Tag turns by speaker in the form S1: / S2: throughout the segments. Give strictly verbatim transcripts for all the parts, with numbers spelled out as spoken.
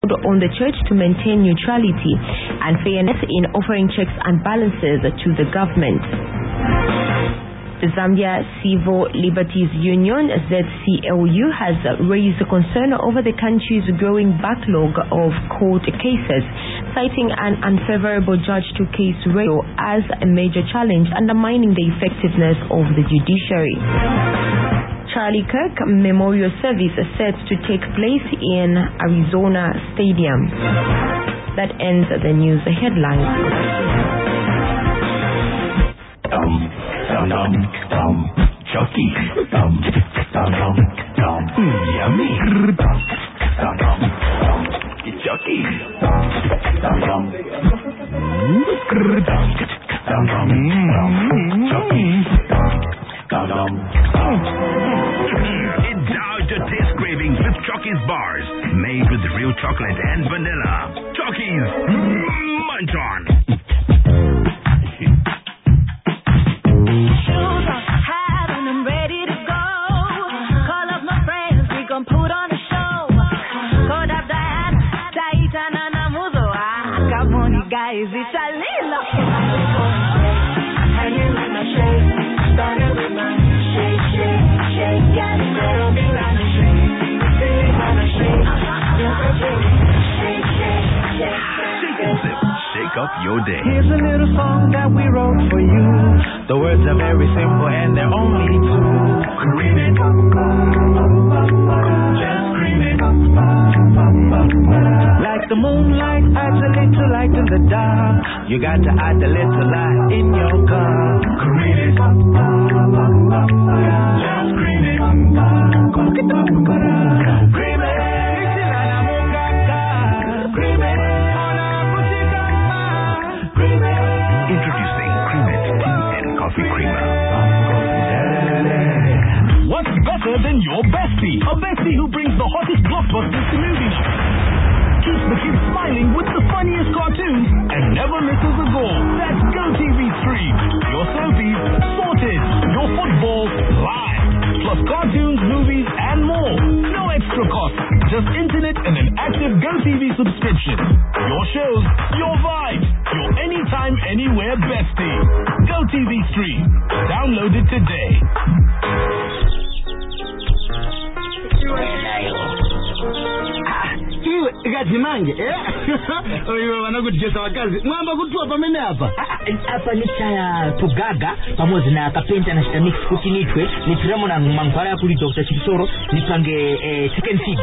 S1: on the church to maintain neutrality and fairness in offering checks and balances to the government. The Zambia Civil Liberties Union, Z C L U, has raised concern over the country's growing backlog of court cases, citing an unfavorable judge-to-case ratio as a major challenge undermining the effectiveness of the judiciary. Charlie Kirk Memorial Service is set to take place in Arizona Stadium. That ends the news headlines.
S2: Um, dum dum dum, Chucky, dum dum dum dum, yummy, dum dum dum dum, Chucky, dum dum dum, dum dum dum, Chucky, dum dum dum. Indulge your taste cravings with Chucky's bars, made with real chocolate and vanilla. Chucky's, munch on.
S3: Guys, it's a little hanging with my shake, started with my shake, shake, shake, got it, little bit on the shake, feeling on the shake, shake, shake, shake,
S2: shake and sip, shake up your day.
S4: Here's a little song that we wrote for you. The words are very simple and they're only two. Cream it, just cream it. Like the moonlight adds a little light in the dark, you got to add a little light in your car. Cream it, just cream it. Cream it,
S2: introducing Cream It Tea and Coffee Creamer.
S5: What's better than your bestie? A bestie who brings the hottest blockbusters to movies, keeps the kids smiling with the funniest cartoons, and never misses a goal. That's GoTV Stream. Your soapies sorted. Your football live. Plus cartoons, movies, and more. No extra cost. Just internet and an active GoTV subscription. Your shows, your vibe. Your anytime, anywhere bestie. GoTV Stream. Download it today.
S6: Gajimange eh oyo wanakutesa wakazi mwamba kutua pamene hapa
S7: hapa ni chaya tugaga pamoja na kapenta na shitamix kutinitwe ni tremo na mangwara ya kuli Doctor Chipsoro nipange eh, chicken feed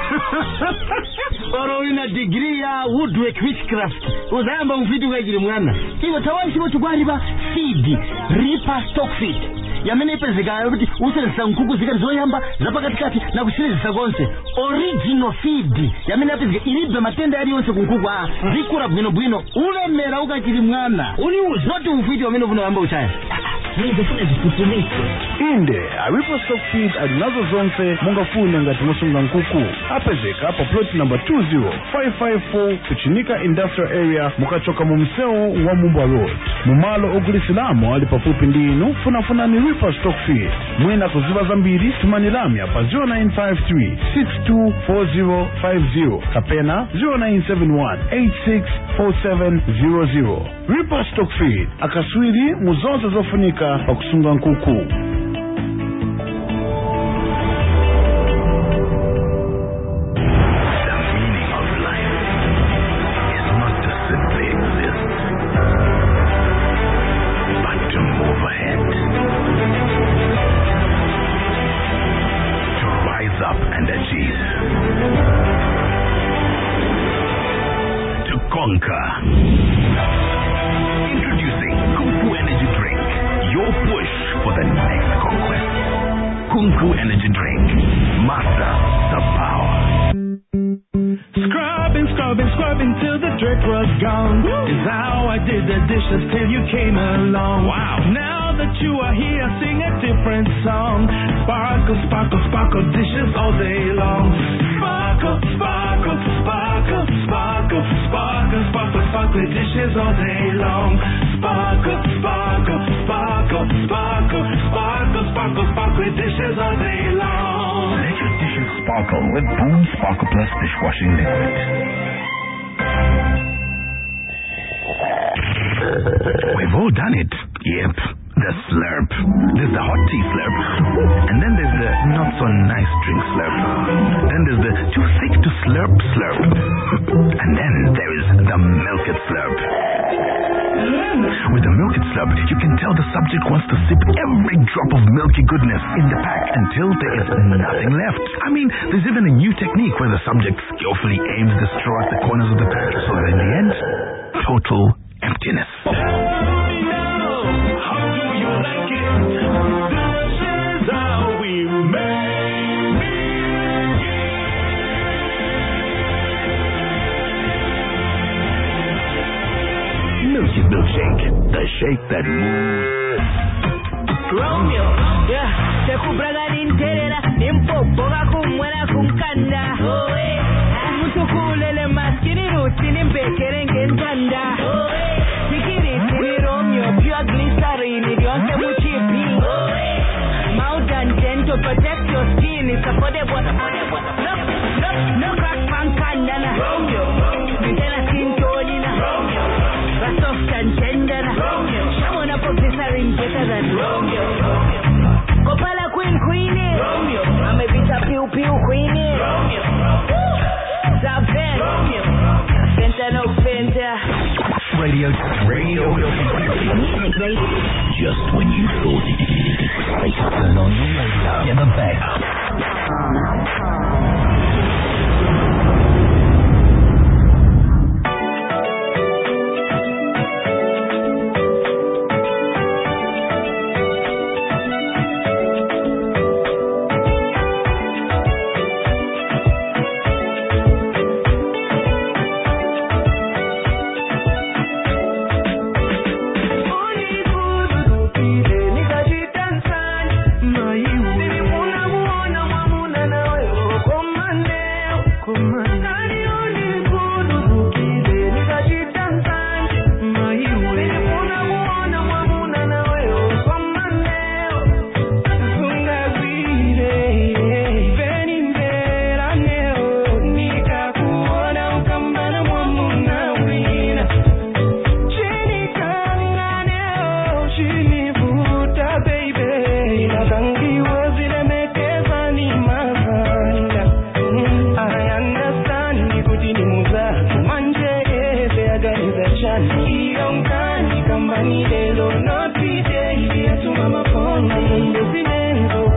S6: oro ina degree ya woodwork witchcraft uzamba mfitu kajiri mwana kiyo tawanshi wotu kwa riba feed Reaper stock feed yamene ipezeka yokuti uselesa nkuku zikati zoyamba zapa katikati na kushireza gonse original feed yamene ipezeka ilibe matenda yali yonse kunkuku ah zikura bwino bwino ulemera ukachiri mwana uli uzoti ufiti wamene vuno wamba uchaya
S7: ningefuna zifutunike
S8: inde Reaper stock feed alinazo zonse mungafune ngati musunga nkuku apezeka apa plot number two zero five five four Pichinika Industrial Area mukachoka mu mseo wa Mumba Road mumalo ogulisilamo ali pafupi ndinu funafuna ni Reaper stock feed mwina kuziba zambiri tumanilamya pa zero nine five three six two four zero five zero kapena zero nine seven one eight six four seven zero zero. Reaper stock feed akaswiri muzonse zofunika pa kusunga nkuku.
S2: Introducing Kunku Energy Drink, your push for the next conquest. Kunku Energy Drink, master the power.
S4: Scrubbing, scrubbing, scrubbing till the dirt was gone. Is how I did the dishes till you came along.
S2: Wow.
S4: Now that you are here, sing a different song. Sparkle, sparkle, sparkle dishes all day long. Sparkle, sparkle, sparkle, sparkle, sparkle, sparkle, sparkle dishes all day long. Sparkle, sparkle, sparkle, sparkle, sparkle, sparkle, sparkle dishes all day long.
S2: Let your dishes sparkle with Boom Sparkle Plus dishwashing liquid. We've all done it. Yep. The slurp. There's the hot tea slurp. And then there's the not so nice drink slurp. Then there's the too thick to slurp slurp. And then there is the milk it slurp. With the milk it slurp, you can tell the subject wants to sip every drop of milky goodness in the pack until there is nothing left. I mean, there's even a new technique where the subject skillfully aims the straw at the corners of the pack, so that in the end, total emptiness. Milky Milkshake, the shake that moves.
S3: Romeo, yeah, sekubraga ninterera, nimpopoga kumwera kumkanda. Umutukulele maskini ruti nimbekere ngentanda. Sikiri sini Romeo, pure glycerine, yonke muchipi. Mountain ten to protect your skin, it's affordable. No, no, no crack pankanda. Romeo, nitena skin tonina. Romeo, soft and tender. Romeo, shawona pop glycerine better than Romeo. Kopala queen queenie. Romeo, I'm a bit of pew pew queenie. Romeo, Zaven. Romeo, Fenta no Fenta.
S2: Radio, radio, music radio. Just when you thought it, they turn on the radio. Get the back.
S3: Kambani lelo no tide, ili atuma mapona, mbezi nenzo